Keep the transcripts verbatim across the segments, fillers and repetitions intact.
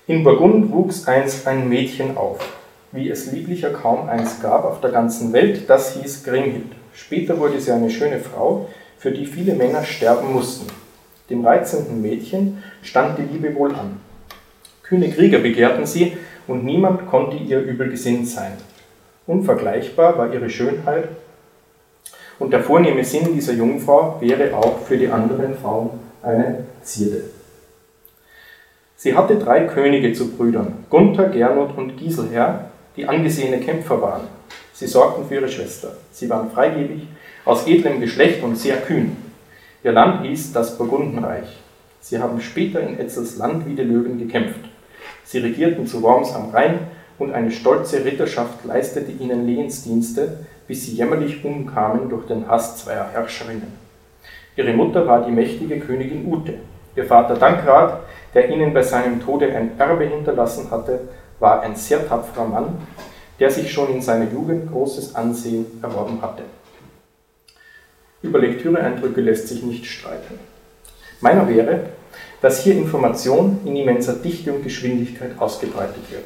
In Burgund wuchs einst ein Mädchen auf, wie es lieblicher kaum eins gab auf der ganzen Welt, das hieß Grimhild. Später wurde sie eine schöne Frau, für die viele Männer sterben mussten. Dem reizenden Mädchen stand die Liebe wohl an. Kühne Krieger begehrten sie, und niemand konnte ihr übel gesinnt sein. Unvergleichbar war ihre Schönheit, und der vornehme Sinn dieser Jungfrau wäre auch für die anderen Frauen eine Zierde. Sie hatte drei Könige zu Brüdern, Gunther, Gernot und Giselher, die angesehene Kämpfer waren. Sie sorgten für ihre Schwester. Sie waren freigebig, aus edlem Geschlecht und sehr kühn. Ihr Land hieß das Burgundenreich. Sie haben später in Etzels Land wie die Löwen gekämpft. Sie regierten zu Worms am Rhein, und eine stolze Ritterschaft leistete ihnen Lehensdienste, bis sie jämmerlich umkamen durch den Hass zweier Herrscherinnen. Ihre Mutter war die mächtige Königin Ute. Ihr Vater Dankrad, der ihnen bei seinem Tode ein Erbe hinterlassen hatte, war ein sehr tapferer Mann, der sich schon in seiner Jugend großes Ansehen erworben hatte. Über Lektüreeindrücke lässt sich nicht streiten. Meiner wäre, dass hier Information in immenser Dichte und Geschwindigkeit ausgebreitet wird.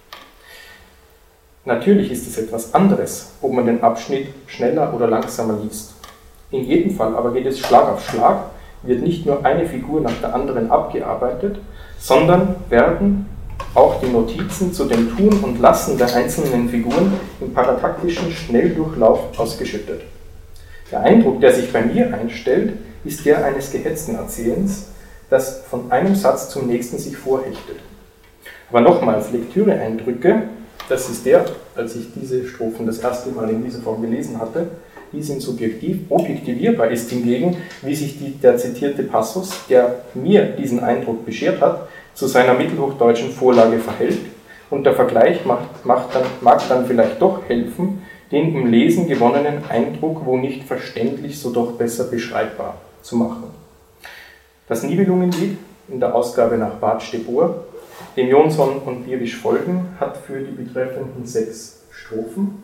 Natürlich ist es etwas anderes, ob man den Abschnitt schneller oder langsamer liest. In jedem Fall aber geht es Schlag auf Schlag, wird nicht nur eine Figur nach der anderen abgearbeitet, sondern werden auch die Notizen zu dem Tun und Lassen der einzelnen Figuren im parataktischen Schnelldurchlauf ausgeschüttet. Der Eindruck, der sich bei mir einstellt, ist der eines gehetzten Erzählens, das von einem Satz zum nächsten sich vorhechtet. Aber nochmals, Lektüreeindrücke, das ist der, als ich diese Strophen das erste Mal in dieser Form gelesen hatte, die sind subjektiv, objektivierbar ist hingegen, wie sich die, der zitierte Passus, der mir diesen Eindruck beschert hat, zu seiner mittelhochdeutschen Vorlage verhält, und der Vergleich macht, macht dann, mag dann vielleicht doch helfen, den im Lesen gewonnenen Eindruck, wo nicht verständlich, so doch besser beschreibbar zu machen. Das Nibelungenlied in der Ausgabe nach Bartsch de Boer, dem Jonsson und Bierwisch folgen, hat für die betreffenden sechs Strophen: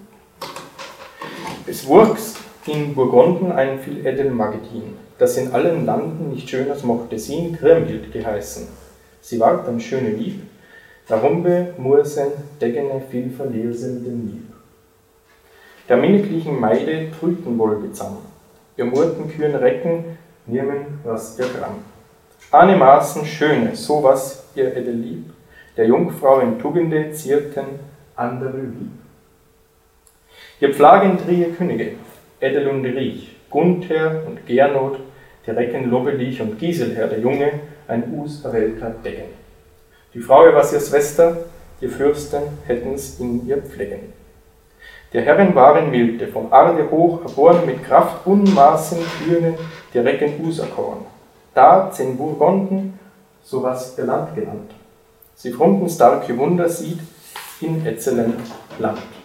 Es wuchs in Burgunden ein viel edel Magedin, das in allen Landen nicht schöners mochte sin, Grimhild geheißen. Sie ward an schöne Lieb, darumbe Mursen deggene viel verlesen den Lieb. Der minniglichen Meide trüten wohl bezam, ihr Murten kühn Recken nirmen was ihr Gramm. Anemaßen schöne, so was ihr edel Lieb, der Jungfrau in Tugende zierten andere Lieb. Ihr pflagen drie Könige, Edel und Riech, Gunther und Gernot, der Recken Lobelich und Giselher, der Junge, ein us erwählter Degen. Die Frau war ihr Schwester, die Fürsten hätten's in ihr pflegen. Der Herren waren milde, vom Arde hoch erboren, mit Kraft unmaßen Kühne, die Recken userkorn. Da zehn Burgunden, so was ihr Land genannt. Sie fromten starke Wunder sieht in Etzelen Land.